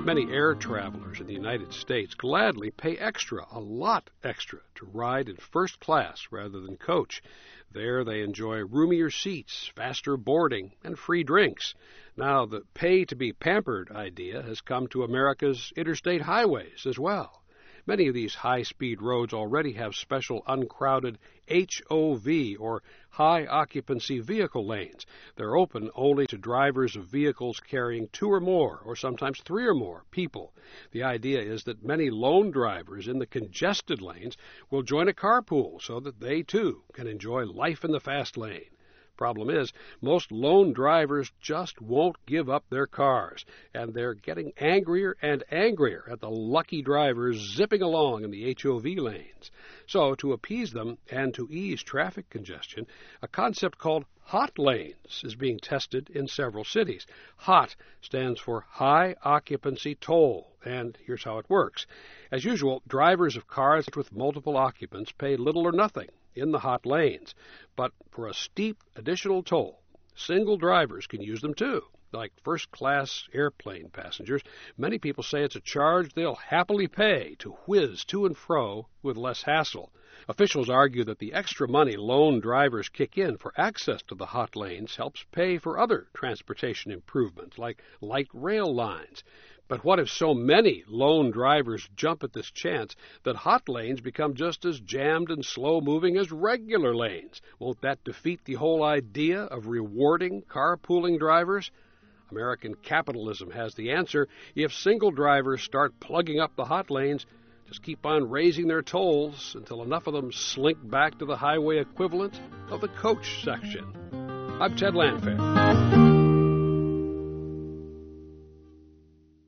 Many air travelers in the United States gladly pay extra, a lot extra, to ride in first class rather than coach. There they enjoy roomier seats, faster boarding, and free drinks. Now, the pay-to-be-pampered idea has come to America's interstate highways as well. Many of these high-speed roads already have special uncrowded HOV, or high-occupancy vehicle lanes. They're open only to drivers of vehicles carrying 2 or more, or sometimes 3 or more, people. The idea is that many lone drivers in the congested lanes will join a carpool so that they, too, can enjoy life in the fast lane. Problem is, most lone drivers just won't give up their cars, and they're getting angrier and angrier at the lucky drivers zipping along in the HOV lanes. So, to appease them and to ease traffic congestion, a concept called hot lanes is being tested in several cities. HOT stands for High Occupancy Toll, and here's how it works. As usual, drivers of cars with multiple occupants pay little or nothing in the hot lanes, but for a steep additional toll, single drivers can use them too. Like first-class airplane passengers, many people say it's a charge they'll happily pay to whiz to and fro with less hassle. Officials argue that the extra money lone drivers kick in for access to the hot lanes helps pay for other transportation improvements, like light rail lines. But what if so many lone drivers jump at this chance that hot lanes become just as jammed and slow-moving as regular lanes? Won't that defeat the whole idea of rewarding carpooling drivers? American capitalism has the answer. If single drivers start plugging up the hot lanes, just keep on raising their tolls until enough of them slink back to the highway equivalent of the coach section. I'm Ted Landfair.